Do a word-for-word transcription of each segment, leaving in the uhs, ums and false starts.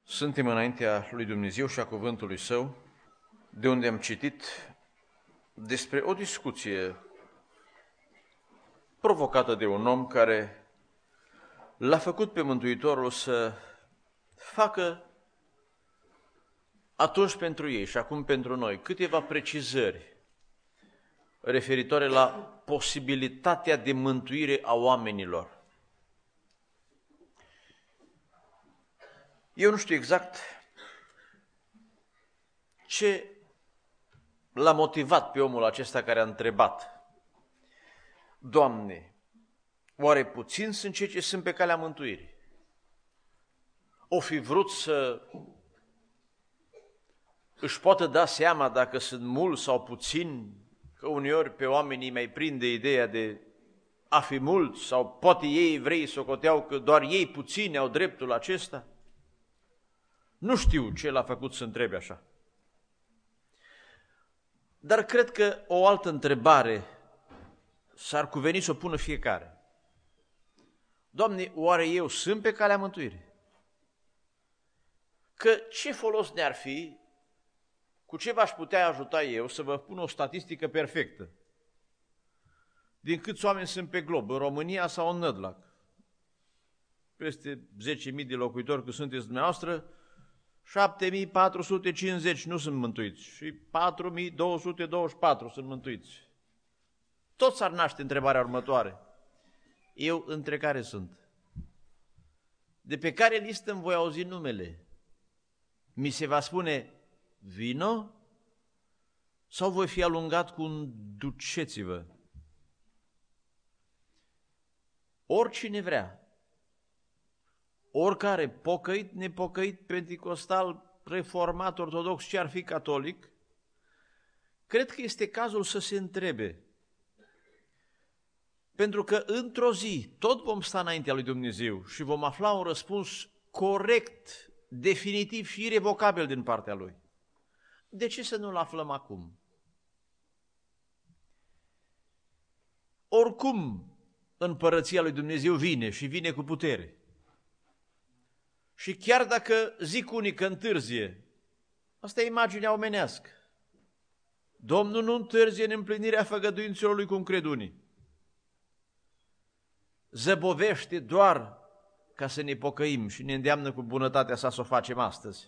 Suntem înaintea lui Dumnezeu și a cuvântului Său, de unde am citit despre o discuție provocată de un om care l-a făcut pe Mântuitorul să facă atunci pentru ei și acum pentru noi câteva precizări referitoare la posibilitatea de mântuire a oamenilor. Eu nu știu exact ce l-a motivat pe omul acesta care a întrebat: Doamne, oare puțin sunt cei ce sunt pe calea mântuirii? O fi vrut să își poată da seama dacă sunt mulți sau puțini, că uneori pe oamenii mai prinde ideea de a fi mulți, sau poate ei evrei socoteau că doar ei puțini au dreptul acesta. Nu știu ce l-a făcut să întrebe așa. Dar cred că o altă întrebare s-ar cuveni să o pună fiecare. Doamne, oare eu sunt pe calea mântuirii? Că ce folos ne-ar fi, cu ce v-aș putea ajuta eu să vă pun o statistică perfectă? Din câți oameni sunt pe glob, în România sau în Nădlac? Peste zece mii de locuitori că sunteți dumneavoastră, șapte mii patru sute cincizeci nu sunt mântuiți și patru mii două sute douăzeci și patru sunt mântuiți. Tot s-ar naște întrebarea următoare: eu între care sunt? De pe care listă îmi voi auzi numele? Mi se va spune: vino? Sau voi fi alungat cu un duceți-vă? Oricine vrea, oricare, pocăit, nepocăit, penticostal, reformat, ortodox, ce ar fi catolic, cred că este cazul să se întrebe. Pentru că într-o zi tot vom sta înaintea lui Dumnezeu și vom afla un răspuns corect, definitiv și irevocabil din partea Lui. De ce să nu-l aflăm acum? Oricum, împărăția lui Dumnezeu vine și vine cu putere. Și chiar dacă zic unii că întârzie, asta e imaginea omenească. Domnul nu întârzie în împlinirea făgăduințelor lui, cum cred unii. Zăbovește doar ca să ne pocăim și ne îndeamnă cu bunătatea sa să o facem astăzi.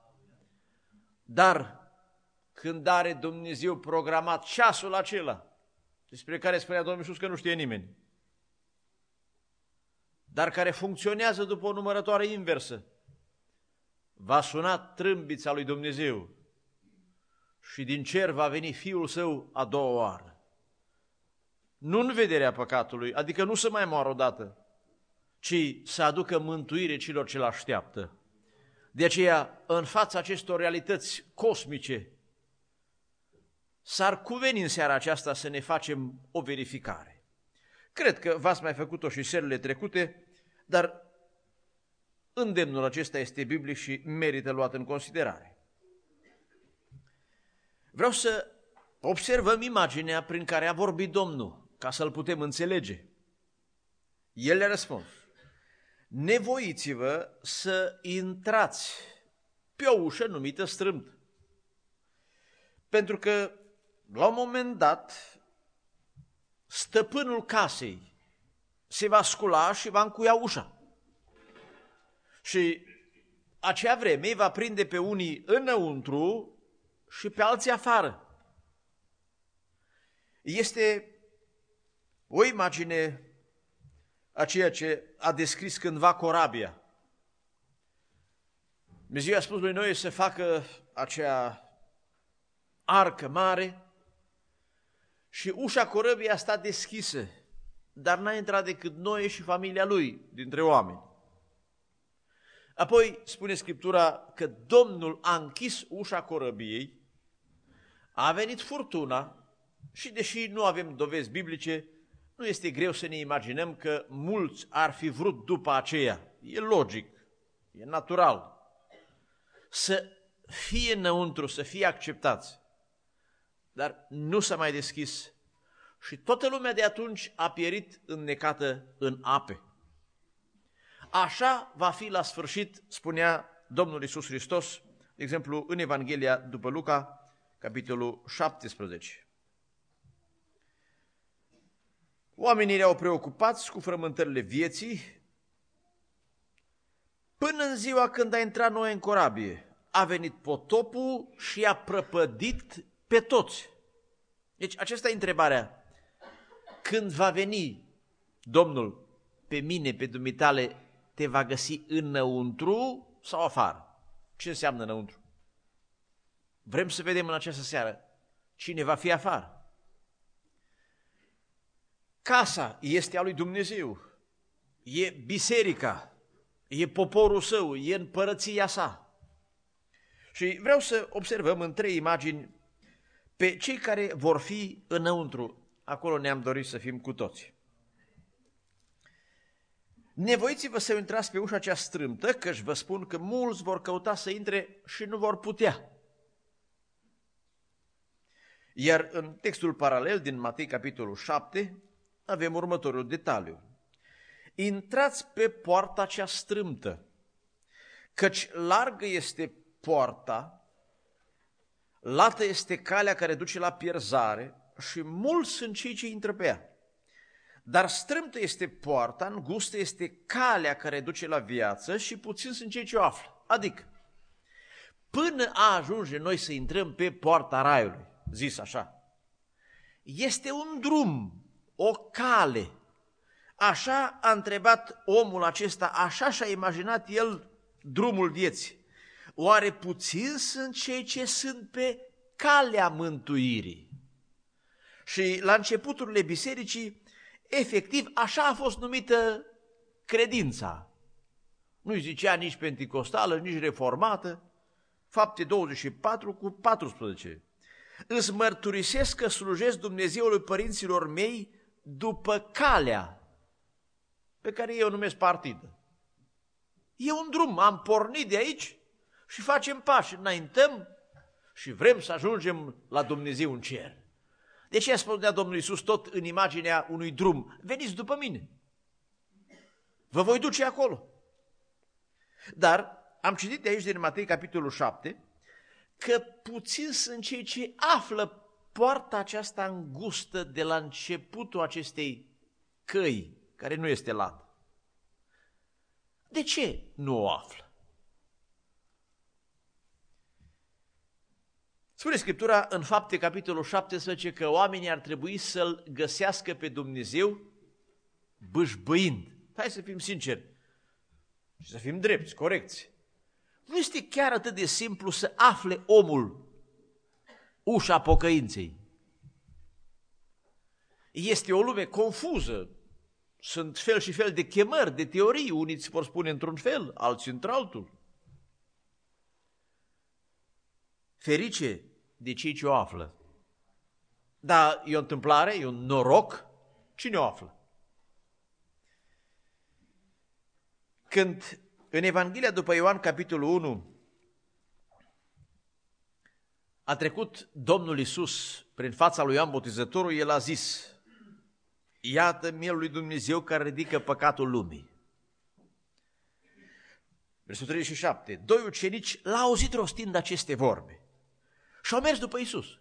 Dar când are Dumnezeu programat ceasul acela, despre care spunea Domnul Iisus că nu știe nimeni, dar care funcționează după o numărătoare inversă, va suna trâmbița lui Dumnezeu și din cer va veni Fiul Său a doua oară. Nu în vederea păcatului, adică nu să mai moară odată, ci să aducă mântuire celor ce l-așteaptă. De aceea, în fața acestor realități cosmice, s-ar cuveni în seara aceasta să ne facem o verificare. Cred că v-ați mai făcut-o și serile trecute, dar îndemnul acesta este biblic și merită luat în considerare. Vreau să observăm imaginea prin care a vorbit Domnul, ca să-L putem înțelege. El le-a răspuns: nevoiți-vă să intrați pe o ușă numită strâmt. Pentru că, la un moment dat, stăpânul casei se va scula și va încuia ușa. Și acea vreme îi va prinde pe unii înăuntru și pe alții afară. Este o imagine a ceea ce a descris cândva corabia. Dumnezeu a spus lui Noe să facă acea arcă mare și ușa corăbiei a stat deschisă, dar n-a intrat decât Noe și familia lui dintre oameni. Apoi spune Scriptura că Domnul a închis ușa corăbiei, a venit furtuna și, deși nu avem dovezi biblice, nu este greu să ne imaginăm că mulți ar fi vrut după aceea, e logic, e natural, să fie înăuntru, să fie acceptați. Dar nu s-a mai deschis și toată lumea de atunci a pierit înnecată în ape. Așa va fi la sfârșit, spunea Domnul Iisus Hristos, de exemplu, în Evanghelia după Luca, capitolul șaptesprezece. Oamenii erau preocupați cu frământările vieții, până în ziua când a intrat Noe în corabie. A venit potopul și i-a prăpădit pe toți. Deci aceasta e întrebarea. Când va veni Domnul pe mine, pe dumitale, te va găsi înăuntru sau afară? Ce înseamnă înăuntru? Vrem să vedem în această seară cine va fi afară. Casa este a lui Dumnezeu, e biserica, e poporul său, e împărăția sa. Și vreau să observăm în trei imagini pe cei care vor fi înăuntru. Acolo ne-am dorit să fim cu toți. Nevoiți-vă să intrați pe ușa cea strâmtă, căci vă spun că mulți vor căuta să intre și nu vor putea. Iar în textul paralel din Matei, capitolul șapte, avem următorul detaliu. Intrați pe poarta cea strâmtă, căci largă este poarta, lată este calea care duce la pierzare și mulți sunt cei ce intră pe ea. Dar strâmtă este poarta, îngustă este calea care duce la viață și puțin sunt cei ce o află. Adică, până a ajunge noi să intrăm pe poarta raiului, zis așa, este un drum, o cale. Așa a întrebat omul acesta, așa și-a imaginat el drumul vieții. Oare puțin sunt cei ce sunt pe calea mântuirii? Și la începuturile bisericii, efectiv, așa a fost numită credința. Nu-i zicea nici penticostală, nici reformată. Fapte douăzeci și patru cu paisprezece. Îți mărturisesc că slujesc Dumnezeului părinților mei după calea pe care eu o numesc partidă. E un drum, am pornit de aici și facem pași, înaintăm și vrem să ajungem la Dumnezeu în cer. De ce spunea Domnul Iisus tot în imaginea unui drum? Veniți după mine, vă voi duce acolo. Dar am citit de aici din Matei, capitolul șapte, că puțin sunt cei ce află poarta aceasta îngustă de la începutul acestei căi, care nu este lată. De ce nu o află? Spune Scriptura în Fapte, capitolul șaptesprezece, că oamenii ar trebui să-L găsească pe Dumnezeu bâșbâind. Hai să fim sinceri și să fim drepți, corecți. Nu este chiar atât de simplu să afle omul ușa pocăinței. Este o lume confuză. Sunt fel și fel de chemări, de teorii. Unii îți vor spune într-un fel, alții într-altul. Ferice de cei ce o află. Dar e o întâmplare, e un noroc. Cine o află? Când în Evanghelia după Ioan, capitolul unu, a trecut Domnul Iisus prin fața lui Ioan Botezătorul, el a zis: iată mielul lui Dumnezeu care ridică păcatul lumii. Versetul treizeci și șapte. Doi ucenici l-au auzit rostind aceste vorbe și au mers după Iisus.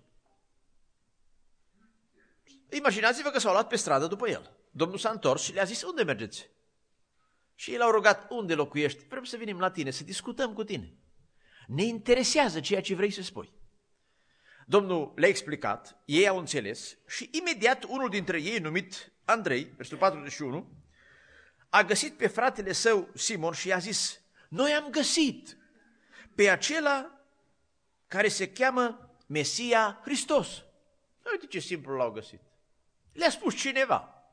Imaginați-vă că s-au luat pe stradă după el. Domnul s-a întors și le-a zis: unde mergeți? Și ei l-au rugat: unde locuiești? Vrem să venim la tine, să discutăm cu tine. Ne interesează ceea ce vrei să spui. Domnul le-a explicat, ei au înțeles și imediat unul dintre ei, numit Andrei, versetul patruzeci și unu, a găsit pe fratele său Simon și i-a zis: noi am găsit pe acela care se cheamă Mesia Hristos. Uite ce simplu l-au găsit. Le-a spus cineva.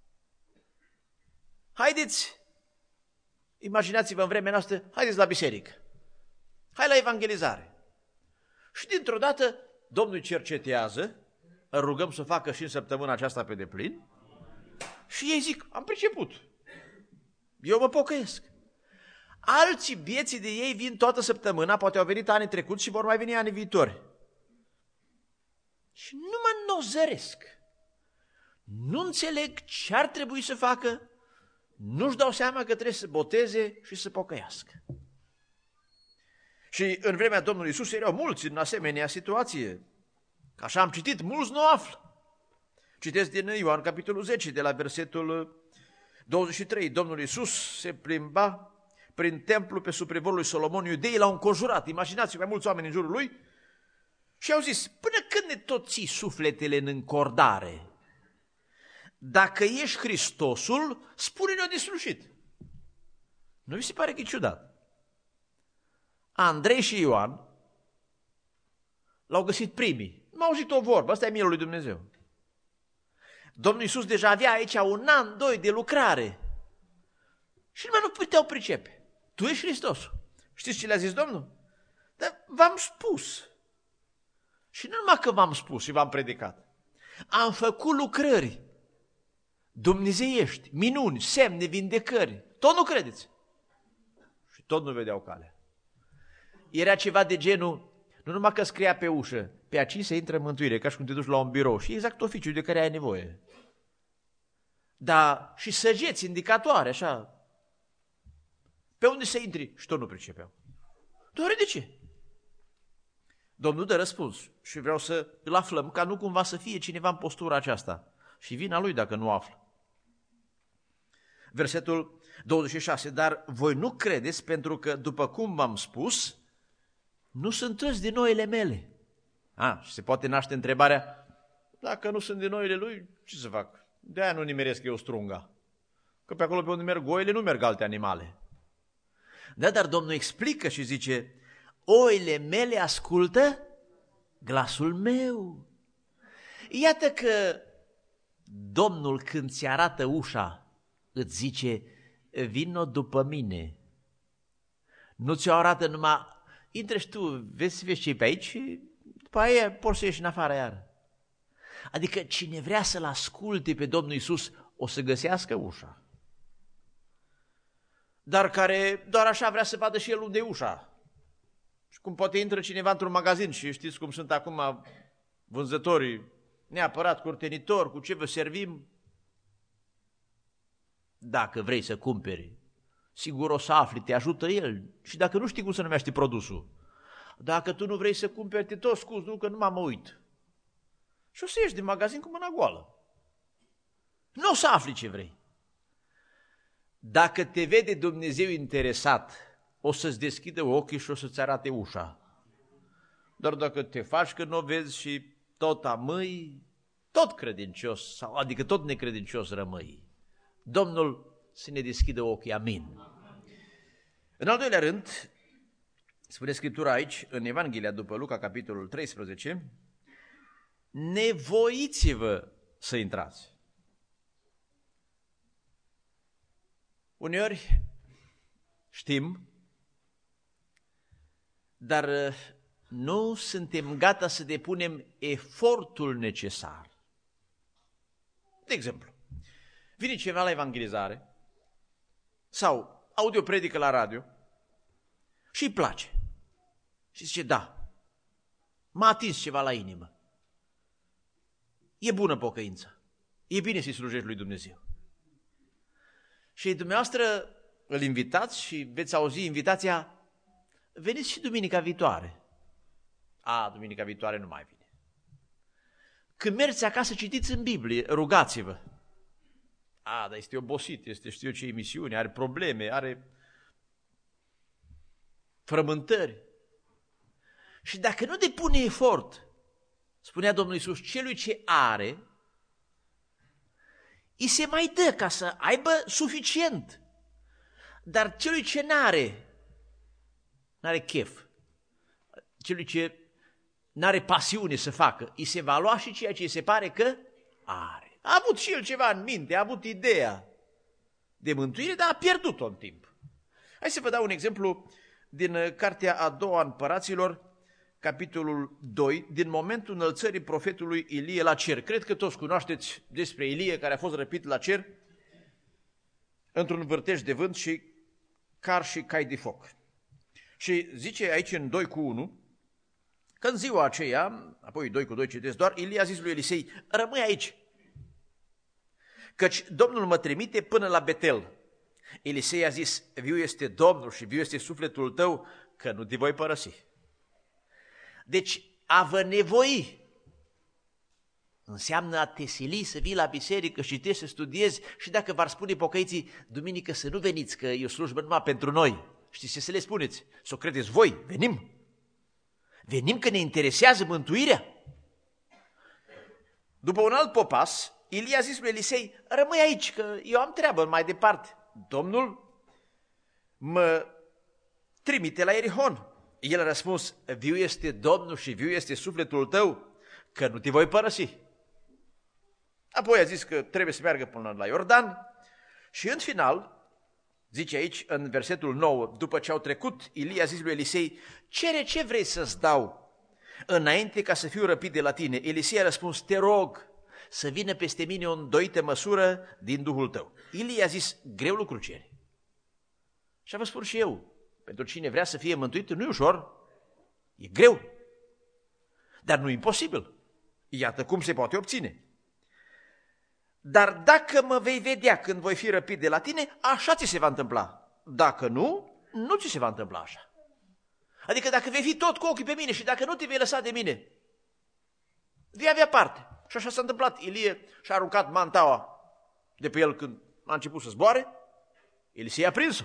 Haideți, imaginați-vă în vremea noastră, haideți la biserică, hai la evangelizare. Și dintr-o dată Domnul cercetează, îl rugăm să facă și în săptămâna aceasta pe deplin, și ei zic: am priceput, eu mă pocăiesc. Alții bieții de ei vin toată săptămâna, poate au venit anii trecuți și vor mai veni anii viitori. Și nu mă nozăresc, nu înțeleg ce ar trebui să facă, nu-și dau seama că trebuie să boteze și să pocăiască. Și în vremea Domnului Iisus erau mulți în asemenea situație. Așa am citit, mulți nu află. Citesc din Ioan, capitolul zece, de la versetul douăzeci și trei. Domnul Iisus se plimba prin templu pe suprivorul lui Solomon, iudeii l-au înconjurat. Imaginați-vă, mai mulți oameni în jurul lui și au zis, până când ne tot ții sufletele în încordare? Dacă ești Hristosul, spune-ne-o de slușit. Nu vi se pare că e ciudat? Andrei și Ioan l-au găsit primii. M-au auzit o vorbă, ăsta e mielul lui Dumnezeu. Domnul Iisus deja avea aici un an, doi de lucrare și numai nu puteau pricepe. Tu ești Hristos. Știți ce le-a zis Domnul? Dar v-am spus. Și nu numai că v-am spus și v-am predicat. Am făcut lucrări dumnezeiești, minuni, semne, vindecări. Tot nu credeți. Și tot nu vedeau calea. Era ceva de genul, nu numai că scria pe ușă, pe aici se intră în mântuire, ca și când te duci la un birou. Și exact oficiul de care ai nevoie. Dar și săgeți indicatoare, așa. Pe unde să intri? Și tot nu pricepeau. Doar de ce? Domnul dă răspuns și vreau să îl aflăm, ca nu cumva să fie cineva în postura aceasta. Și vina lui dacă nu află. Versetul douăzeci și șase. Dar voi nu credeți pentru că, după cum v-am spus, nu sunt toți din noile mele. A, și se poate naște întrebarea, dacă nu sunt din noile lui, ce să fac? De-aia nu nimeresc eu strunga. Că pe acolo pe unde merg oile nu merg alte animale. Da, dar Domnul explică și zice, oile mele ascultă glasul meu. Iată că Domnul când ți arată ușa, îți zice, vino după mine. Nu ți-o arată numai, intră și tu, vezi, vezi ce e pe aici și după aia poți să ieși în afară iar. Adică cine vrea să-L asculte pe Domnul Iisus, o să găsească ușa. Dar care doar așa vrea să vadă și el unde e ușa. Și cum poate intră cineva într-un magazin și știți cum sunt acum vânzătorii, neapărat curtenitor, cu ce vă servim. Dacă vrei să cumperi, sigur o să afli, te ajută el. Și dacă nu știi cum se numește produsul, dacă tu nu vrei să cumperi, te tot scuzi, nu, că nu mă uit. Și o să ieși din magazin cu mâna goală. Nu o să afli ce vrei. Dacă te vede Dumnezeu interesat, o să-ți deschidă ochii și o să-ți arate ușa. Dar dacă te faci că nu o vezi și tot amâi, tot credincios, sau adică tot necredincios rămâi. Domnul să ne deschidă ochii, amin. În al doilea rând, spune Scriptura aici, în Evanghelia după Luca, capitolul treisprezece, nevoiți-vă să intrați. Uneori știm, dar nu suntem gata să depunem efortul necesar. De exemplu, vine cineva la evangelizare sau aude o predică la radio și îi place. Și zice, da, m-a atins ceva la inimă. E bună pocăința. E bine să-i slujești lui Dumnezeu. Și dumneavoastră îl invitați și veți auzi invitația, veniți și duminica viitoare. A, duminica viitoare nu mai vine. Când mergeți acasă, citiți în Biblie, rugați-vă. A, dar este obosit, este știu ce emisiune, are probleme, are frământări. Și dacă nu depune efort, spunea Domnul Iisus, celui ce are, îi se mai dă ca să aibă suficient. Dar celui ce n-are, n-are chef, celui ce n-are pasiune să facă, îi se va lua și ceea ce îi se pare că are. A avut și el ceva în minte, a avut ideea de mântuire, dar a pierdut-o în timp. Hai să vă dau un exemplu din cartea a doua Împăraților, capitolul doi, din momentul înălțării profetului Ilie la cer. Cred că toți cunoașteți despre Ilie, care a fost răpit la cer într-un vârtej de vânt și car și cai de foc. Și zice aici în doi cu unu, că în ziua aceea, apoi doi cu doi citesc doar, Ilie a zis lui Elisei, rămâi aici, căci Domnul mă trimite până la Betel. Elisei a zis, viu este Domnul și viu este sufletul tău, că nu te voi părăsi. Deci, a vă nevoi înseamnă a te sili să vii la biserică, și te să studiezi, și dacă v-ar spune pocăiții, duminică să nu veniți, că e o slujbă numai pentru noi. Știți ce să le spuneți? Să o credeți voi, venim. Venim că ne interesează mântuirea. După un alt popas, Ilie a zis lui Elisei, rămâi aici, că eu am treabă mai departe. Domnul mă trimite la Ierihon. El a răspuns, viu este Domnul și viu este sufletul tău, că nu te voi părăsi. Apoi a zis că trebuie să meargă până la Iordan și în final, zice aici în versetul nouă, după ce au trecut, Ilie a zis lui Elisei, cere ce vrei să-ți dau înainte ca să fiu răpit de la tine. Elisei a răspuns, te rog să vină peste mine o îndoită măsură din Duhul tău. Ilie a zis, greu lucru cere. Și vă spun și eu, pentru cine vrea să fie mântuit, nu e ușor, e greu, dar nu e imposibil. Iată cum se poate obține. Dar dacă mă vei vedea când voi fi răpit de la tine, așa ți se va întâmpla. Dacă nu, nu ți se va întâmpla așa. Adică dacă vei fi tot cu ochii pe mine și dacă nu te vei lăsa de mine, vei avea parte. Și așa s-a întâmplat. Ilie și-a aruncat mantaua de pe el când a început să zboare, Elisei a prins-o.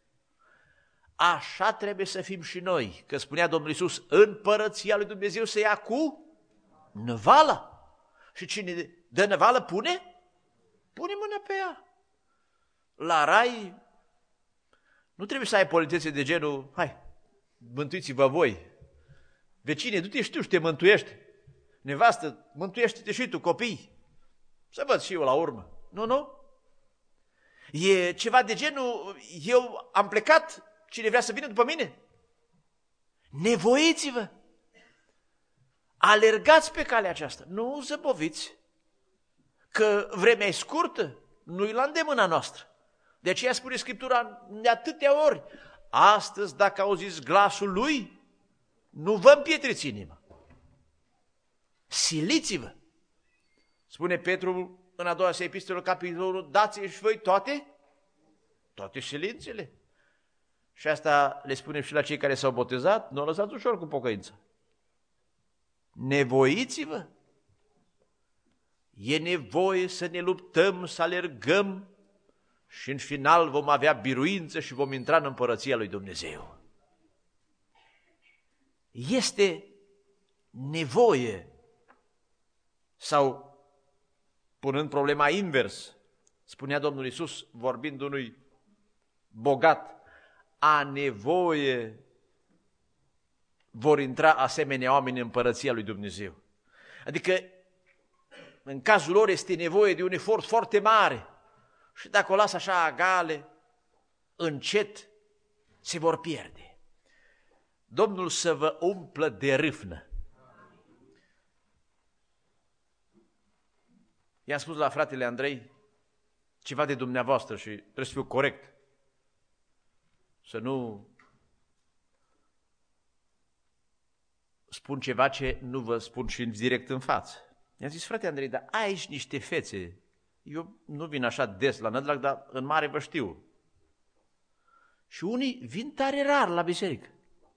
Așa trebuie să fim și noi, că spunea Domnul Iisus, împărăția lui Dumnezeu se ia cu năvala. Și cine dă năvală pune? Pune mâna pe ea. La rai nu trebuie să ai politețe de genul, hai, mântuiți-vă voi. Vecine, du-te și tu și te mântuiești. Nevastă, mântuiește-te și tu, copii. Să văd și eu la urmă. Nu, nu. E ceva de genul, eu am plecat, cine vrea să vină după mine? Nevoiți-vă. Alergați pe calea aceasta. Nu zăboviți. Că vremea e scurtă, nu-i la îndemâna noastră. De aceea spune Scriptura de atâtea ori, astăzi dacă auziți glasul lui, nu vă împietriți inima. Siliți-vă. Spune Petru în a doua sa epistolă, capitolul, dați-și voi toate, toate silințele. Și asta le spunem și la cei care s-au botezat, nu o lăsați ușor cu pocăință. Nevoiți-vă. E nevoie să ne luptăm, să alergăm și în final vom avea biruință și vom intra în împărăția lui Dumnezeu. Este nevoie, sau punând problema invers, spunea Domnul Iisus vorbind unui bogat, a nevoie vor intra asemenea oameni în împărăția lui Dumnezeu. Adică în cazul lor este nevoie de un efort foarte mare și dacă o lasă așa agale, încet, se vor pierde. Domnul să vă umplă de râvnă. I-am spus la fratele Andrei ceva de dumneavoastră și trebuie să fiu corect. Să nu spun ceva ce nu vă spun și direct în față. I-am zis, frate Andrei, dar ai aici niște fețe. Eu nu vin așa des la Nădlac, dar în mare vă știu. Și unii vin tare rar la biserică.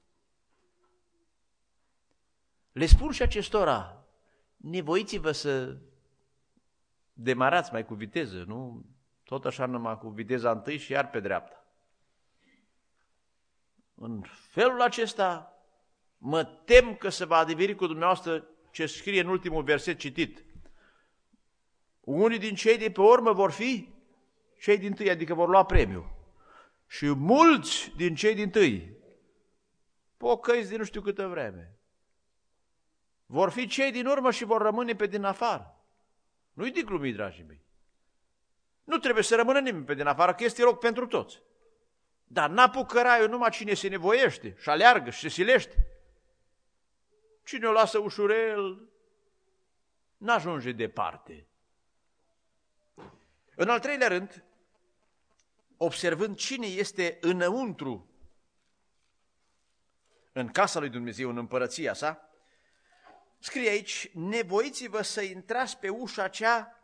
Le spun și acestora, nevoiți-vă să demarați mai cu viteză, nu? Tot așa numai cu viteza întâi și iar pe dreapta. În felul acesta mă tem că se va adeveri cu dumneavoastră ce scrie în ultimul verset citit. Unii din cei de pe urmă vor fi cei din tâi, adică vor lua premiu. Și mulți din cei din tâi, pocăiți de nu știu câtă vreme, vor fi cei din urmă și vor rămâne pe din afară. Nu-i de glumit, dragii mei. Nu trebuie să rămână nimeni pe din afară, că este loc pentru toți. Dar n-apucă raiul numai cine se nevoiește și aleargă și se silește. Cine o lasă ușurel, n-ajunge departe. În al treilea rând, observând cine este înăuntru în casa lui Dumnezeu, în împărăția sa, scrie aici, nevoiți-vă să intrați pe ușa cea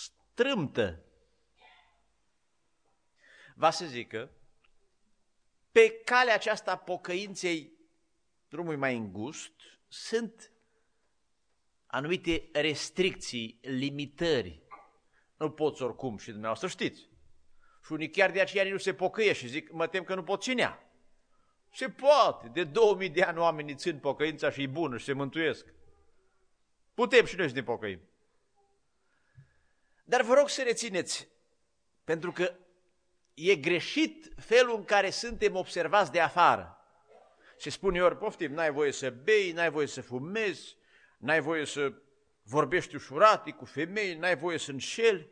strâmtă. Va să zică, pe calea aceasta a pocăinței, drumul mai îngust, sunt anumite restricții, limitări. Nu poți oricum, și dumneavoastră știți. Și unii chiar de aceea nu se pocăie și zic, mă tem că nu pot ținea. Se poate, de două mii de ani oamenii țin pocăința și e bună și se mântuiesc. Putem și noi să ne pocăim. Dar vă rog să rețineți, pentru că e greșit felul în care suntem observați de afară. Se spune ori, poftim, n-ai voie să bei, n-ai voie să fumezi, n-ai voie să vorbești ușurati cu femei, n-ai voie să înșeli.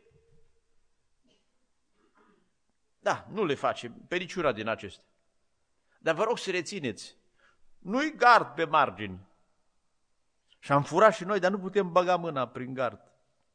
Da, nu le facem pe niciuna din acestea. Dar vă rog să rețineți, nu-i gard pe margini. Și am furat și noi, dar nu putem băga mâna prin gard.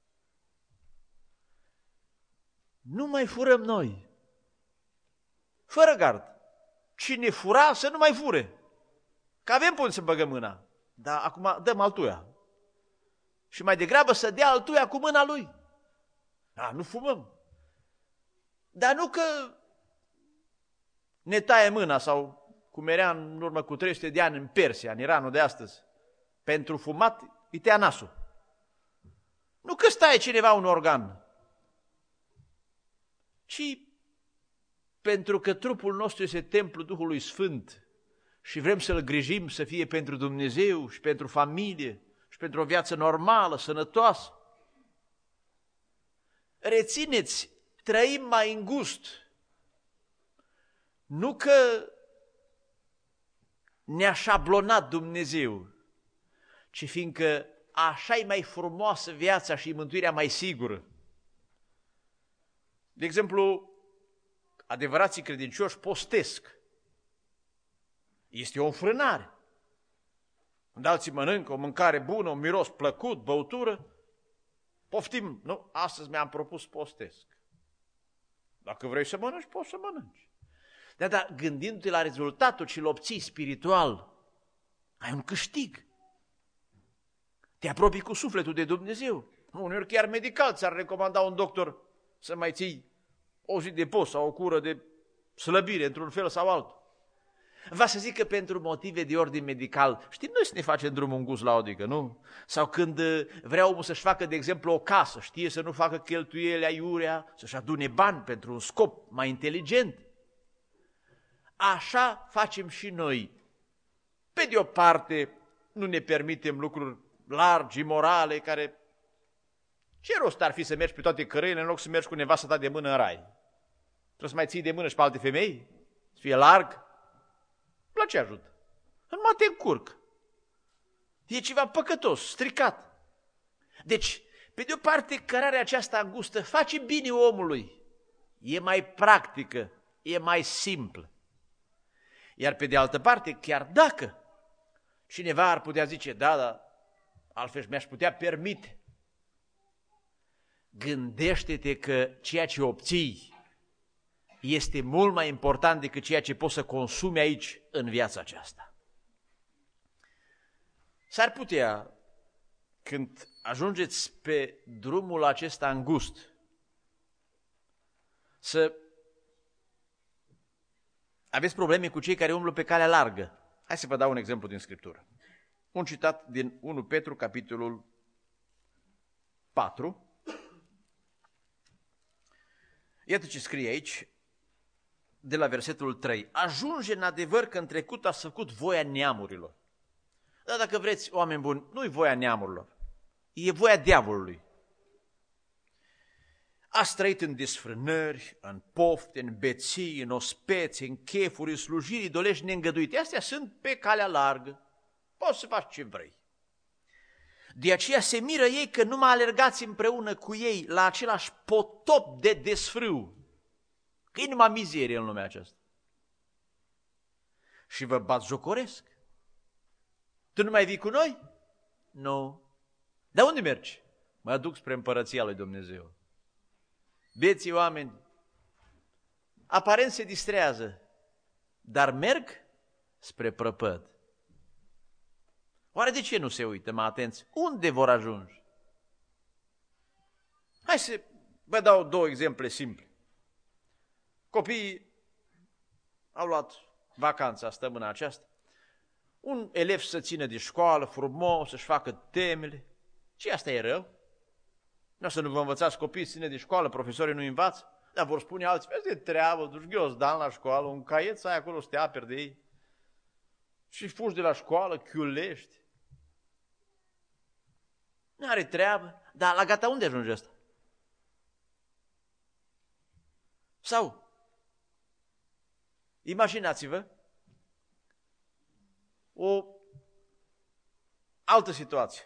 Nu mai furăm noi. Fără gard. Cine fura să nu mai fure. Că avem până să băgăm mâna. Dar acum dăm altuia. Și mai degrabă să dea altuia cu mâna lui. A, nu fumăm. Dar nu că ne taie mâna sau cum era în urmă cu trei sute de ani în Persia, în Iranul de astăzi. Pentru fumat îi tăia nasul. Nu că stai cineva un organ, ci pentru că trupul nostru este templul Duhului Sfânt și vrem să-l grijim să fie pentru Dumnezeu și pentru familie și pentru o viață normală, sănătoasă. Rețineți, trăim mai îngust. Nu că ne-a șablonat Dumnezeu, ci fiindcă așa e mai frumoasă viața și mântuirea mai sigură. De exemplu, adevărații credincioși postesc. Este o înfrânare. Când alții mănâncă o mâncare bună, un miros plăcut, băutură, poftim, nu? Astăzi mi-am propus postesc. Dacă vrei să mănânci, poți să mănânci. Dar, dar gândindu-te la rezultatul ce-l obții spiritual, ai un câștig. Te apropii cu sufletul de Dumnezeu. Uneori chiar medical ți-ar recomanda un doctor să mai ții o zi de post sau o cură de slăbire într-un fel sau altul. Va să zic că pentru motive de ordin medical, știm noi să ne facem drumul îngust la odică, nu? Sau când vrea omul să-și facă, de exemplu, o casă, știe să nu facă cheltuieli aiurea, să-și adune bani pentru un scop mai inteligent. Așa facem și noi. Pe de o parte, nu ne permitem lucruri largi, morale, care... Ce rost ar fi să mergi pe toate cărările în loc să mergi cu nevastă ta de mână în rai? Trebuie să mai ții de mână și pe alte femei? Să fie larg? La ce ajută? Numai te încurc. E ceva păcătos, stricat. Deci, pe de o parte, cărarea aceasta îngustă face bine omului. E mai practică, e mai simplă. Iar pe de altă parte, chiar dacă cineva ar putea zice, da, da, altfel mi-aș putea permite, gândește-te că ceea ce obții este mult mai important decât ceea ce poți să consumi aici, în viața aceasta. S-ar putea, când ajungeți pe drumul acesta îngust, să aveți probleme cu cei care umblă pe calea largă. Hai să vă dau un exemplu din Scriptură. Un citat din unu Petru, capitolul patru. Iată ce scrie aici, de la versetul trei. Ajunge în adevăr că în trecut a făcut voia neamurilor. Dar dacă vreți, oameni buni, nu-i voia neamurilor, e voia diavolului. Ați trăit în desfrânări, în pofte, în beții, în ospețe, în chefuri, în slujiri idolești neîngăduite. Astea sunt pe calea largă. Poți să faci ce vrei. De aceea se miră ei că nu mai alergați împreună cu ei la același potop de desfrâu. Că e numai mizerie în lumea aceasta. Și vă batjocoresc. Tu nu mai vii cu noi? Nu. Dar unde mergi? Mă duc spre împărăția lui Dumnezeu. Vieții oameni, aparent se distrează, dar merg spre prăpăd. Oare de ce nu se uită, mai atenți? Unde vor ajunge? Hai să vă dau două exemple simple. Copiii au luat vacanța săptămâna aceasta, un elev să țină de școală frumos, să-și facă temele. Și asta e rău? Nu să nu vă învățați copiii să ține de școală, profesorii nu învață? Dar vor spune alții, vezi de treabă, duci ghiozdan la școală, un caiet să ai acolo să te aperi de ei. Și fugi de la școală, chiulești. Nu are treabă, dar la gata unde ajunge ăsta? Sau, imaginați-vă o altă situație.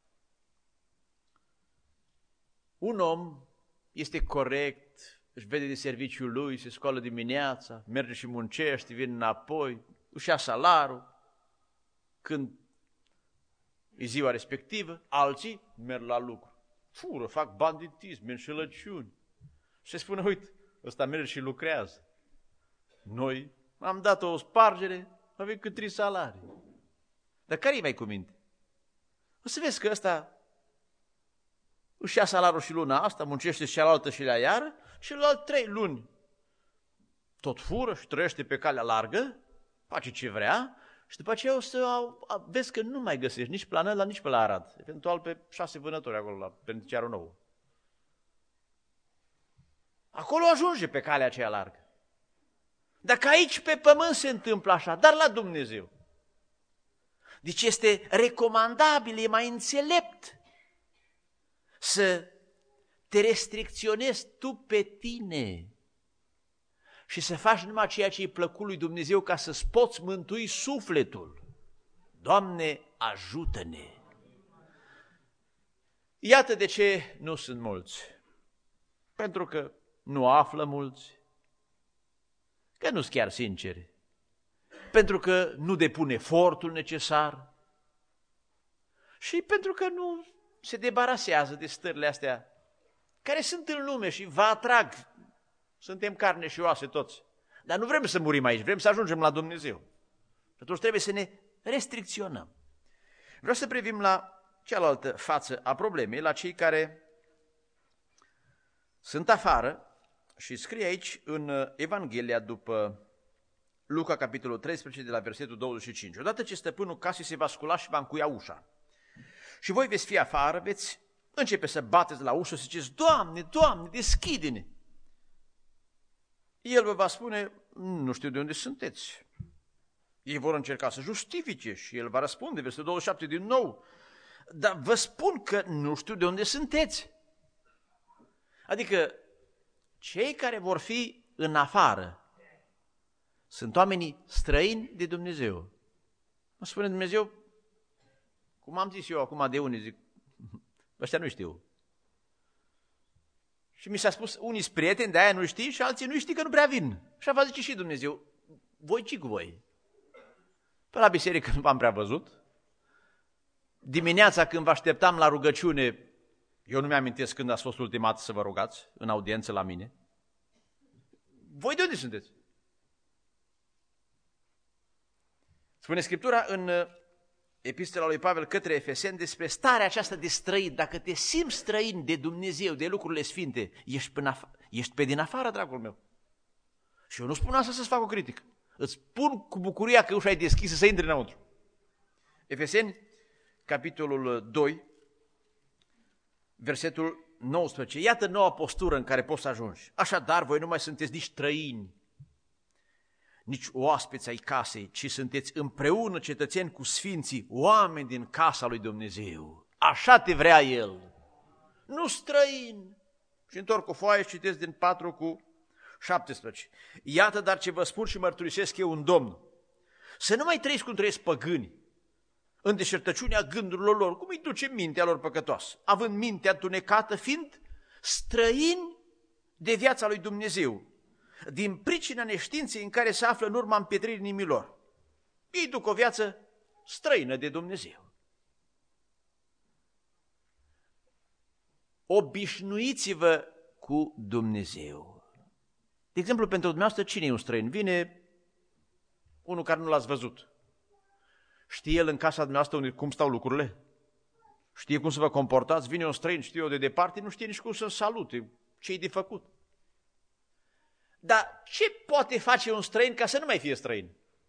Un om este corect, își vede de serviciul lui, se scoală dimineața, merge și muncește, vine înapoi, își ia salarul, când e ziua respectivă, alții merg la lucru, fură, fac banditism, înșelăciuni. Și se spune, uite, ăsta merge și lucrează. Noi am dat o spargere, avem cât trei salarii. Dar care-i mai cu minte? O să vezi că ăsta își ia salarul și luna asta, muncește și cealaltă și la iară, și la trei luni tot fură și trăiește pe calea largă, face ce vrea, și după aceea o să vezi că nu mai găsești nici pe la Năla, nici pe la Arad, eventual pe șase vânători acolo la Penitenciarul Nou. Acolo ajunge pe calea aceea largă. Dacă aici pe pământ se întâmplă așa, dar la Dumnezeu. Deci este recomandabil, e mai înțelept să te restricționezi tu pe tine și să faci numai ceea ce e plăcut lui Dumnezeu ca să-ți poți mântui sufletul. Doamne, ajută-ne! Iată de ce nu sunt mulți. Pentru că nu află mulți, că nu-s chiar sinceri, pentru că nu depun efortul necesar și pentru că nu se debarasează de stările astea care sunt în lume și vă atrag. Suntem carne și oase toți, dar nu vrem să murim aici, vrem să ajungem la Dumnezeu. Și atunci trebuie să ne restricționăm. Vreau să privim la cealaltă față a problemei, la cei care sunt afară. Și scrie aici în Evanghelia după Luca, capitolul treisprezece, de la versetul douăzeci și cinci. Odată ce stăpânul casei se va scula și va încuia ușa și voi veți fi afară, veți începe să bateți la ușă și să ziceți, Doamne, Doamne, deschide-ne. El vă va spune, nu știu de unde sunteți. Ei vor încerca să justifice și el va răspunde, versetul douăzeci și șapte din nou, dar vă spun că nu știu de unde sunteți. Adică cei care vor fi în afară sunt oamenii străini de Dumnezeu. Mă spune Dumnezeu, cum am zis eu acum de unii, zic, ăștia nu știu. Și mi s-a spus, unii sunt prieteni, de aia nu știi și alții nu știi că nu prea vin. Și va zice și Dumnezeu, voi ce cu voi? Pe la biserică nu v-am prea văzut. Dimineața când vă așteptam la rugăciune, eu nu mi-amintesc când ați fost ultima dată să vă rugați în audiență la mine. Voi de unde sunteți? Spune Scriptura în Epistola lui Pavel către Efeseni despre starea aceasta de străin. Dacă te simți străin de Dumnezeu, de lucrurile sfinte, ești, până af- ești pe din afară, dragul meu. Și eu nu spun asta să-ți fac o critică. Îți spun cu bucuria că ușa e deschisă să intri înăuntru. Efeseni, capitolul doi, versetul nouăsprezece. Iată noua postură în care poți să ajungi. Așadar, voi nu mai sunteți nici străini, nici oaspeți ai casei, ci sunteți împreună cetățeni cu sfinții, oameni din casa lui Dumnezeu. Așa te vrea El. Nu străin. Și întorc cu foaie și citesc din patru cu șaptesprezece. Iată dar ce vă spun și mărturisesc eu în Domnul. Să nu mai trăiți cum trăiesc păgânii, în deșertăciunea gândurilor lor, cum îi duce mintea lor păcătoasă, având mintea întunecată, fiind străini de viața lui Dumnezeu, din pricina neștiinței în care se află în urma împietririi inimilor. Ei duc o viață străină de Dumnezeu. Obișnuiți-vă cu Dumnezeu. De exemplu, pentru dumneavoastră, cine e un străin? Vine unul care nu l-ați văzut. Știe el în casa dumneavoastră cum stau lucrurile? Știe cum să vă comportați? Vine un străin, știe eu de departe, nu știe nici cum să-l salute. Ce-i de făcut? Dar ce poate face un străin ca să nu mai fie străin?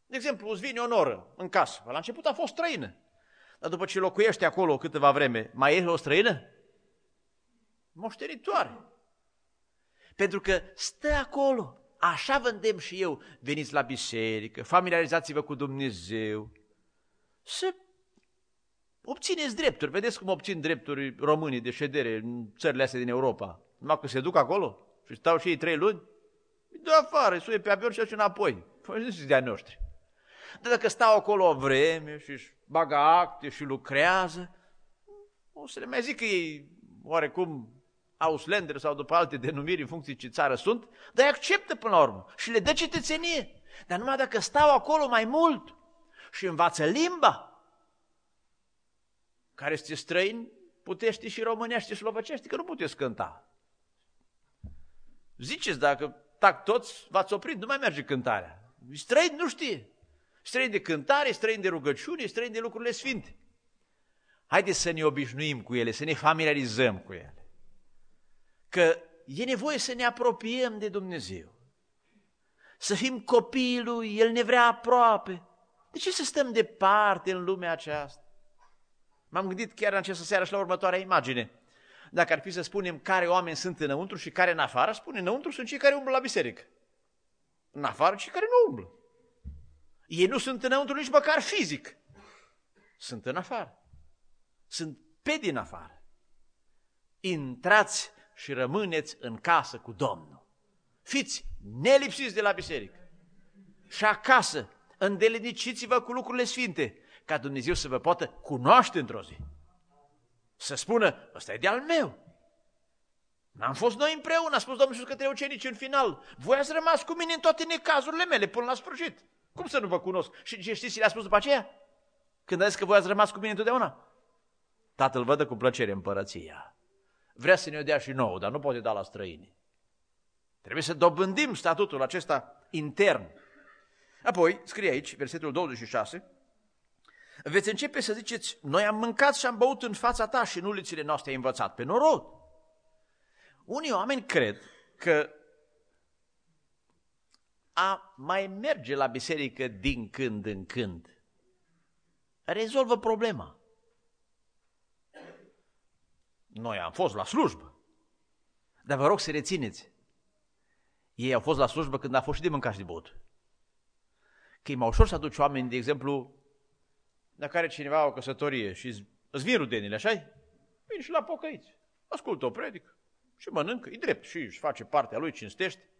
De exemplu, îți vine o noră în casă. La început a fost străină. Dar după ce locuiește acolo câteva vreme, mai e o străină? Moștenitoare. Pentru că stă acolo. Așa vă îndemn și eu. Veniți la biserică, familiarizați-vă cu Dumnezeu. Să obțineți drepturi. Vedeți cum obțin drepturi românii de ședere în țările astea din Europa. Numai că se duc acolo și stau și ei trei luni. De afară, îi suie pe avion și înapoi. Păi nu știți de-a noștri. Dar dacă stau acolo o vreme și își bagă acte și lucrează, o să le mai zic că ei oarecum Ausländer sau după alte denumiri în funcție ce țară sunt, dar îi acceptă până la urmă și le dă cetățenie. Dar numai dacă stau acolo mai mult și învață limba, care este străin, putești și românești și slovacești, că nu puteți cânta. Ziceți, dacă tac toți, v-ați oprit, nu mai merge cântarea. Străin nu știe. Străin de cântare, străin de rugăciune, străin de lucrurile sfinte. Haideți să ne obișnuim cu ele, să ne familiarizăm cu ele. Că e nevoie să ne apropiem de Dumnezeu. Să fim copiii Lui, El ne vrea aproape. De ce să stăm departe în lumea aceasta? M-am gândit chiar în această seară și la următoarea imagine. Dacă ar fi să spunem care oameni sunt înăuntru și care în afară, spune înăuntru sunt cei care umblă la biserică. În afară cei care nu umblă. Ei nu sunt înăuntru nici măcar fizic. Sunt în afară. Sunt pe din afară. Intrați și rămâneți în casă cu Domnul. Fiți nelipsiți de la biserică. Și acasă îndeleniciți-vă cu lucrurile sfinte, ca Dumnezeu să vă poată cunoaște într-o zi. Să spună, ăsta e de-al meu. N-am fost noi împreună, a spus Domnul Iisus către ucenici în final. Voi ați rămas cu mine în toate necazurile mele până la sfârșit. Cum să nu vă cunosc? Și ce știți ce le-a spus după aceea? Când a zis că voi ați rămas cu mine întotdeauna? Tatăl vă dă cu plăcere împărăția. Vrea să ne-o dea și nouă, dar nu poate da la străini. Trebuie să dobândim statutul acesta intern. Apoi, scrie aici, versetul douăzeci și șase, veți începe să ziceți, noi am mâncat și am băut în fața ta și în ulițile noastre ai învățat pe norod. Unii oameni cred că a mai merge la biserică din când în când rezolvă problema. Noi am fost la slujbă, dar vă rog să rețineți, ei au fost la slujbă când a fost și de mâncat și de băut. Că e mai ușor să aduci oameni, de exemplu, dacă are cineva o căsătorie și îți vin rudenile, așa-i? Vin și la pocăiți, ascultă o predică și mănâncă, e drept și își face partea lui, cinstește.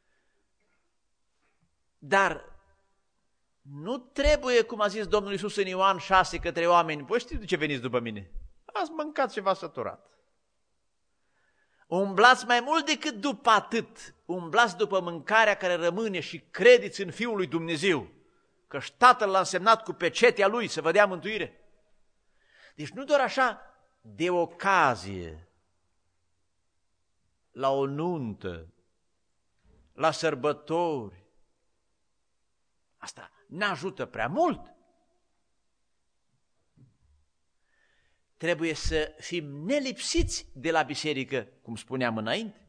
Dar nu trebuie, cum a zis Domnul Iisus în Ioan șase către oameni, voi știți de ce veniți după mine? Ați mâncat și v-ați săturat. Umblați mai mult decât după atât, umblați după mâncarea care rămâne și credeți în Fiul lui Dumnezeu, că-și Tatăl l-a însemnat cu pecetea Lui să vă dea mântuire. Deci nu doar așa de ocazie, la o nuntă, la sărbători. Asta ne ajută prea mult. Trebuie să fim nelipsiți de la biserică, cum spuneam înainte.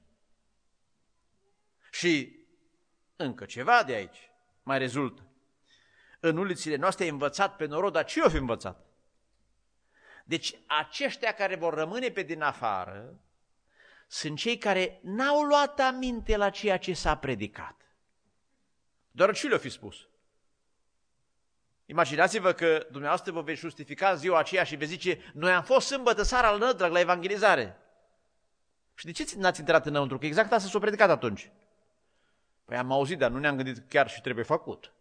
Și încă ceva de aici mai rezultă. În ulițile noastre ai învățat pe norod, dar ce o fi învățat? Deci aceștia care vor rămâne pe din afară sunt cei care n-au luat aminte la ceea ce s-a predicat. Doar ce le-o fi spus? Imaginați-vă că dumneavoastră vă veți justifica în ziua aceea și veți zice, noi am fost sâmbătă seara la Nădrag, la evangelizare. Și de ce n-ați intrat înăuntru? Că exact asta s-a predicat atunci. Păi am auzit, dar nu ne-am gândit că chiar și trebuie făcut.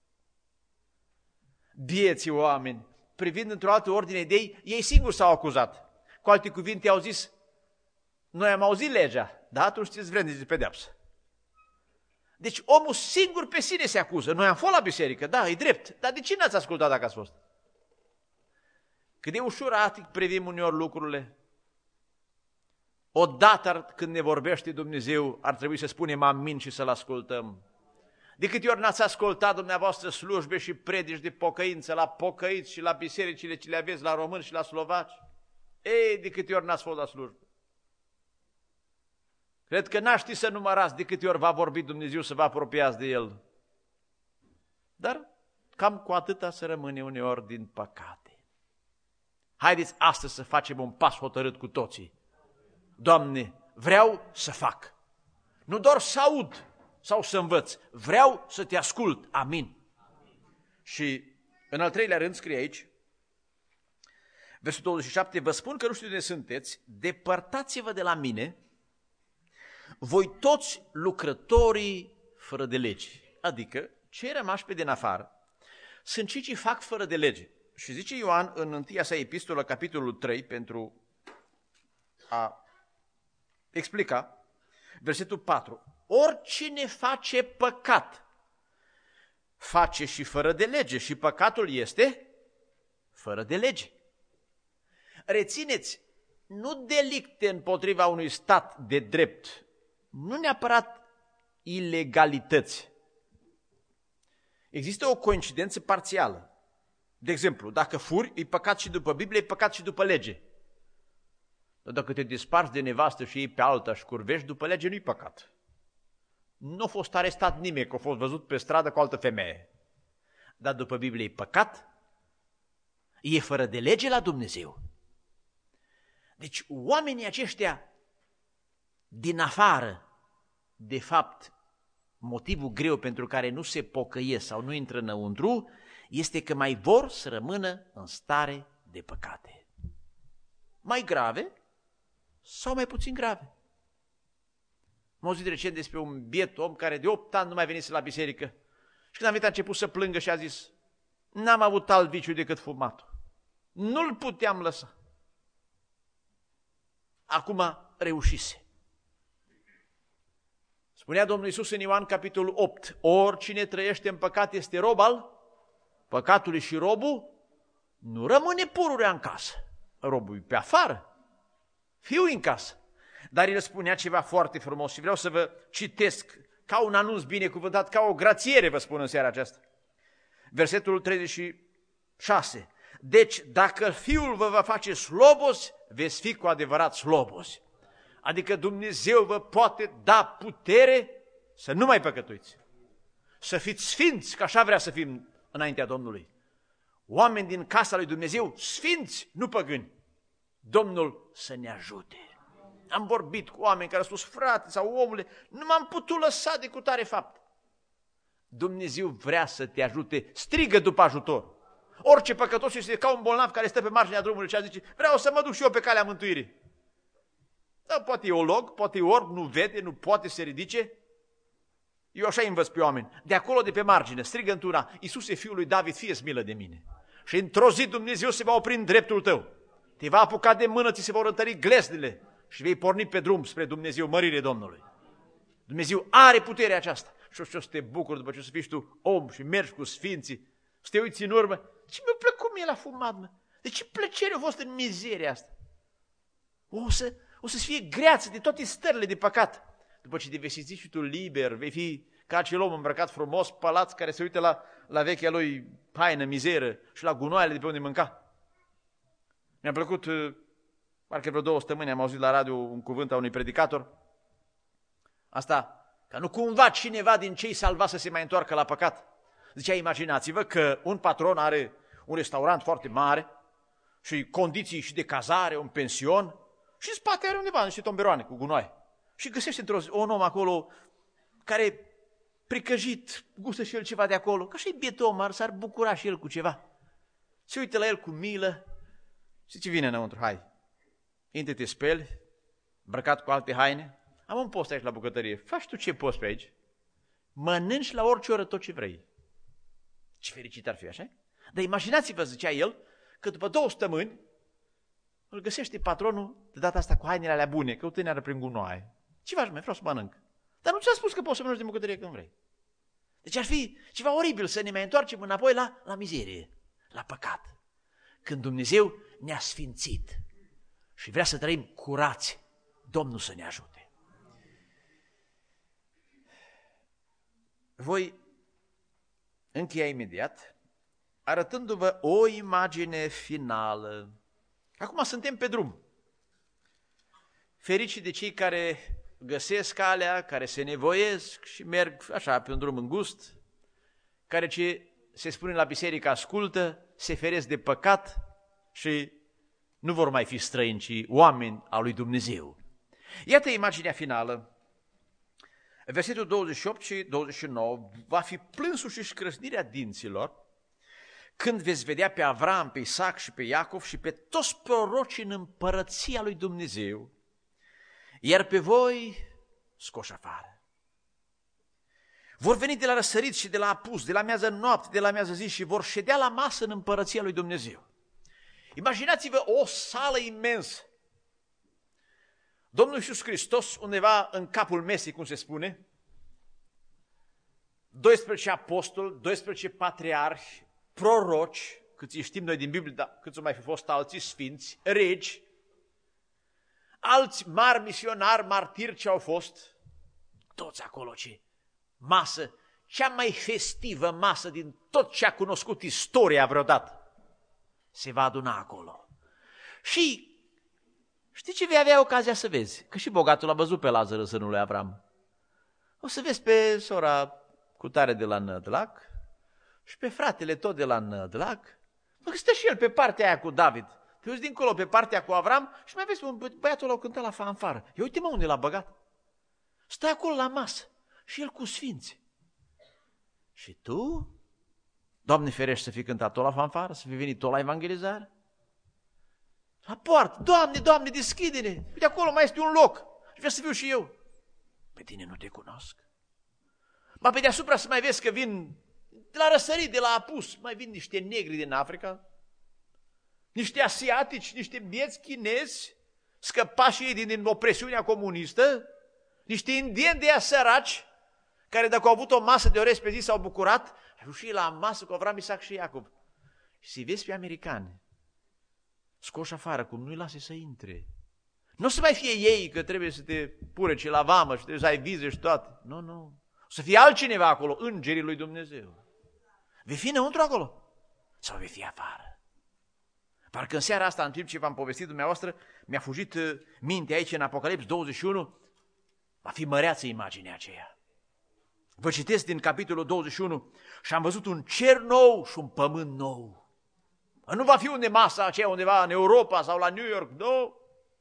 Bieții oameni, privind într-o altă ordine de ei, ei singuri s-au acuzat. Cu alte cuvinte au zis, noi am auzit legea, dar atunci știți vrem de pedeapsă. Deci omul singur pe sine se acuză. Noi am fost la biserică, da, e drept, dar de ce n-ați ascultat dacă ați fost? Cât de ușuratic privim uneori lucrurile. Odată când ne vorbește Dumnezeu, ar trebui să spunem amin și să-L ascultăm. De câte ori n-ați ascultat dumneavoastră slujbe și predici de pocăință la pocăiți și la bisericile ce le aveți la români și la slovaci? Ei, de câte ori n-ați fost la slujbă? Cred că n-aș ști să numărați de câte ori va vorbi Dumnezeu să vă apropiați de El. Dar cam cu atâta să rămâne uneori din păcate. Haideți astăzi să facem un pas hotărât cu toții. Doamne, vreau să fac. Nu doar să aud sau să învăț, vreau să te ascult. Amin. Și în al treilea rând scrie aici, versetul douăzeci și șapte, vă spun că nu știu de unde sunteți, depărtați-vă de la mine, voi toți lucrătorii fără de lege. Adică, cei rămași pe din afară sunt cei ce fac fără de lege. Și zice Ioan în întâia sa epistolă, capitolul trei, pentru a explica, versetul patru, oricine face păcat, face și fără de lege și păcatul este fără de lege. Rețineți, nu delicte împotriva unui stat de drept, nu neapărat ilegalități. Există o coincidență parțială. De exemplu, dacă furi, e păcat și după Biblie, e păcat și după lege. Dar dacă te desparți de nevastă și iei pe alta și curvești, după lege nu-i păcat. Nu a fost arestat nimeni că a fost văzut pe stradă cu altă femeie. Dar după Biblie e păcat, e fără de lege la Dumnezeu. Deci oamenii aceștia din afară, de fapt, motivul greu pentru care nu se pocăiesc sau nu intră înăuntru, este că mai vor să rămână în stare de păcate. Mai grave sau mai puțin grave. M-am auzit recent despre un biet om care de opt ani nu mai venise la biserică și când a venit a început să plângă și a zis, n-am avut alt viciu decât fumatul. Nu-l puteam lăsa. Acum reușise. Spunea Domnul Iisus în Ioan capitolul opt, oricine trăiește în păcat este rob al păcatului și robul nu rămâne pururea în casă. Robul e pe afară, fiul în casă. Dar el spunea ceva foarte frumos și vreau să vă citesc ca un anunț binecuvântat, ca o grațiere, vă spun în seara aceasta. Versetul treizeci și șase. Deci, dacă Fiul vă va face slobos, veți fi cu adevărat slobos. Adică Dumnezeu vă poate da putere să nu mai păcătuiți. Să fiți sfinți, că așa vrea să fim înaintea Domnului. Oameni din casa lui Dumnezeu, sfinți, nu păgâni. Domnul să ne ajute. Am vorbit cu oameni care au spus, frate sau omule, nu m-am putut lăsa de cu tare fapt. Dumnezeu vrea să te ajute, strigă după ajutor. Orice păcătos este ca un bolnav care stă pe marginea drumului și zice, vreau să mă duc și eu pe calea mântuirii. Dar poate e olog, poate e orb, nu vede, nu poate să se ridice. Eu așa învăț pe oameni. De acolo, de pe margine, strigă într-una, Iisuse, Fiul lui David, fie-ți milă de mine. Și într-o zi Dumnezeu se va opri în dreptul tău. Te va apuca de mână, ți se vor întări gleznile și vei porni pe drum spre Dumnezeu, mărire Domnului. Dumnezeu are puterea aceasta. Și o să te bucuri după ce o să fii tu om și mergi cu sfinții, să te uiți în urmă. Ce mi-a plăcut mie la fumat, mă? De ce plăcere a fost în mizeria asta? O să, o să-ți fie greață de toate stările de păcat. După ce te vei simți și tu liber, vei fi ca acel om îmbrăcat frumos, palaț, care se uită la, la vechea lui haină, mizeră și la gunoaiele de pe unde mânca. Mi-a plăcut, parcă vreo două săptămâni am auzit la radio un cuvânt a unui predicator. Asta, ca nu cumva cineva din cei salvați să se mai întoarcă la păcat. Zicea, imaginați-vă că un patron are un restaurant foarte mare și condiții și de cazare, un pension și în spate are undeva niște tomberoane cu gunoaie. Și găsește într-o zi un om acolo care pricăjit, gustă și el ceva de acolo, că așa-i biet om, s-ar bucura și el cu ceva. Se uită la el cu milă și zice, vine înăuntru, hai, intră, te speli, îmbrăcat cu alte haine, am un post aici la bucătărie, faci tu ce poți pe aici, mănânci la orice oră tot ce vrei. Ce fericit ar fi, așa? Dar imaginați-vă, zicea el, că după două săptămâni îl găsește patronul de data asta cu hainele alea bune, căutând-ne prin gunoaie. Ce faci, mai vreau să mănânc. Dar nu ți-a spus că poți să mănânci din bucătărie când vrei. Deci ar fi ceva oribil să ne mai întoarcem înapoi la, la mizerie, la păcat. Când Dumnezeu ne-a sfințit și vrea să trăim curați, Domnul să ne ajute. Voi încheia imediat arătându-vă o imagine finală. Acum suntem pe drum. Ferici de cei care găsesc calea, care se nevoiesc și merg așa pe un drum îngust, care ce se spune la biserică, ascultă, se feresc de păcat și nu vor mai fi străini, ci oameni al lui Dumnezeu. Iată imaginea finală. Versetul douăzeci și opt și douăzeci și nouă, va fi plânsul și șcrăsnirea dinților când veți vedea pe Avram, pe Isaac și pe Iacov și pe toți prorocii în împărăția lui Dumnezeu, iar pe voi scoși afară. Vor veni de la răsărit și de la apus, de la miază noapte, de la miază zi și vor ședea la masă în împărăția lui Dumnezeu. Imaginați-vă o sală imensă. Domnul Iisus Hristos undeva în capul mesei, cum se spune, doisprezece apostoli, doisprezece patriarhi, proroci, câți îi știm noi din Biblie, dar câți au mai fi fost alții sfinți, regi, alți mari misionari, martiri ce au fost, toți acolo, ce masă, cea mai festivă masă din tot ce a cunoscut istoria vreodată, se va aduna acolo. Și știi ce vei avea ocazia să vezi? Că și bogatul a văzut pe Lazar, sânul lui Avram. O să vezi pe sora cutare de la Nădlac și pe fratele tot de la Nădlac. Mă, stă și el pe partea aia cu David. Te uiți dincolo pe partea cu Avram și mai vezi un băiatul ăla cântat la fanfară. Ia uite mă unde l-a băgat. Stă acolo la masă și el cu sfinți. Și tu, Doamne ferește să fii cântat tot la fanfară, să fii venit tot la evangelizare? La poartă, Doamne, Doamne, deschide-ne, uite acolo mai este un loc și vreau să fiu și eu. Pe tine nu te cunosc. Ba pe deasupra să mai vezi că vin de la răsărit, de la apus, mai vin niște negri din Africa, niște asiatici, niște bieți chinezi, scăpași ei din, din opresiunea comunistă, niște indieni de ea săraci, care dacă au avut o masă de orez pe zi s-au bucurat, au și la masă cu Avram, Isaac și Iacov. Și să-i vezi pe americani scoși afară, cum nu-i lase să intre. Nu o să mai fie ei că trebuie să te pureci la vamă și trebuie să ai vize și toate. Nu, nu. O să fie altcineva acolo, îngerii lui Dumnezeu. Vei fi înăuntru acolo sau vei fi afară? Parcă în seara asta, în timp ce v-am povestit dumneavoastră, mi-a fugit mintea aici în Apocalips douăzeci și unu, va fi măreață imaginea aceea. Vă citesc din capitolul douăzeci și unu, și am văzut un cer nou și un pământ nou. Nu va fi unde masa aceea undeva în Europa sau la New York, nu.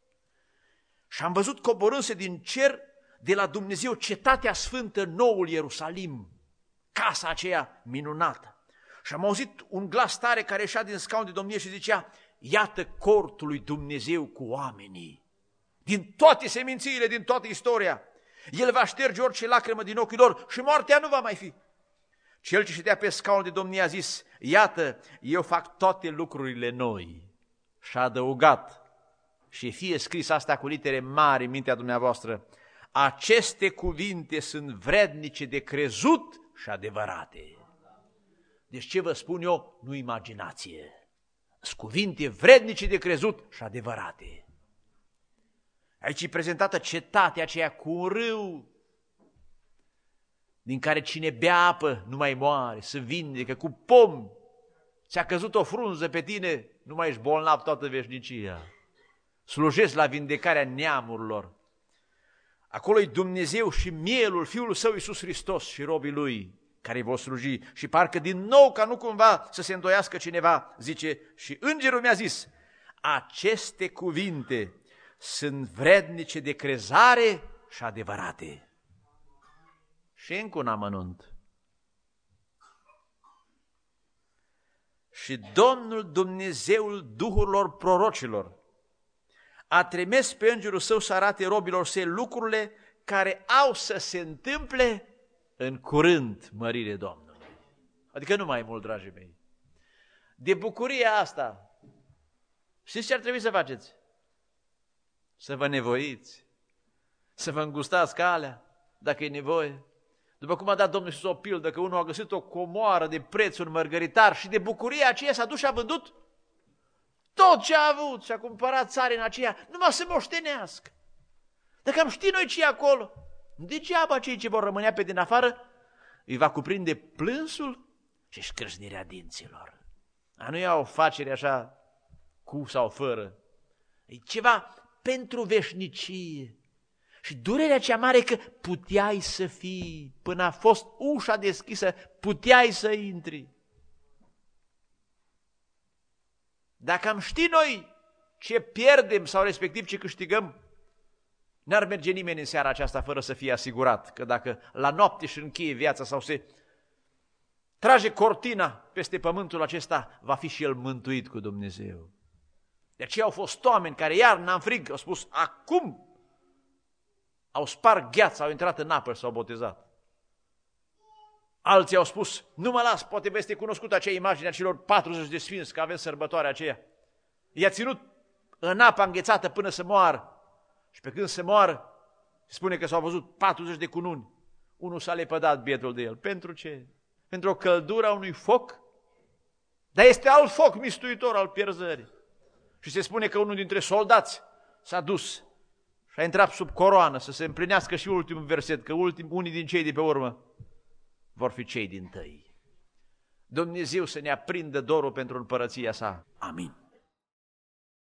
Și am văzut coborându-se din cer de la Dumnezeu cetatea sfântă, noul Ierusalim, casa aceea minunată. Și am auzit un glas tare care ieșea din scaun de domnie și zicea, iată cortul lui Dumnezeu cu oamenii, din toate semințiile, din toată istoria. El va șterge orice lacrimă din ochii lor și moartea nu va mai fi. Cel ce ședea pe scaunul de domnie a zis, iată, eu fac toate lucrurile noi. Și a adăugat, și fie scris asta cu litere mari în mintea dumneavoastră, aceste cuvinte sunt vrednice de crezut și adevărate. Deci ce vă spun eu, nu imaginație. Sunt cuvinte vrednice de crezut și adevărate. Aici e prezentată cetatea aceea cu un râu, din care cine bea apă nu mai moare, se vindecă, cu pom, ți-a căzut o frunză pe tine, nu mai ești bolnav toată veșnicia. Slujesc la vindecarea neamurilor. Acolo e Dumnezeu și mielul, Fiul Său Iisus Hristos și robii Lui care îi vor sluji. Și parcă din nou, ca nu cumva să se îndoiască cineva, zice, și îngerul mi-a zis, aceste cuvinte sunt vrednice de crezare și adevărate. Și încă un amănunt. Și Domnul Dumnezeul Duhurilor prorocilor a trimis pe îngerul său să arate robilor săi lucrurile care au să se întâmple în curând, mărire Domnului. Adică nu mai mult, dragii mei. De bucuria asta, știți ce ar trebui să faceți? Să vă nevoiți, să vă îngustați calea, dacă e nevoie. După cum a dat Domnul Iisus o pildă, că unul a găsit o comoară de preț, un mărgăritar, și de bucuria aceea s-a dus și a vândut tot ce a avut și a cumpărat țarina aceea, numai să moștenească. Dacă am ști noi ce e acolo, degeaba cei ce vor rămânea pe din afară, îi va cuprinde plânsul și șcrâșnirea dinților. A nu e o facere așa cu sau fără, e ceva pentru veșnicie. Și durerea cea mare că puteai să fii, până a fost ușa deschisă, puteai să intri. Dacă am ști noi ce pierdem sau respectiv ce câștigăm, n-ar merge nimeni în seara aceasta fără să fie asigurat că dacă la noapte își încheie viața sau se trage cortina peste pământul acesta, va fi și el mântuit cu Dumnezeu. De aceea au fost oameni care iarna în frig au spus, acum au spart gheața, au intrat în apă și s-au botezat. Alții au spus, nu mă las, poate vă este cunoscută acea imagine a celor patruzeci de sfinți, că avem sărbătoarea aceea. I-a ținut în apa înghețată până să moară. Și pe când se moară, spune că s-au văzut patruzeci de cununi. Unul s-a lepădat bietul de el. Pentru ce? Pentru o căldură a unui foc? Dar este alt foc mistuitor al pierzării. Și se spune că unul dintre soldați s-a dus și a intrat sub coroană să se împlinească și ultimul verset, că ultim, unii din cei de pe urmă vor fi cei dintâi. Dumnezeu să ne aprindă dorul pentru împărăția sa. Amin.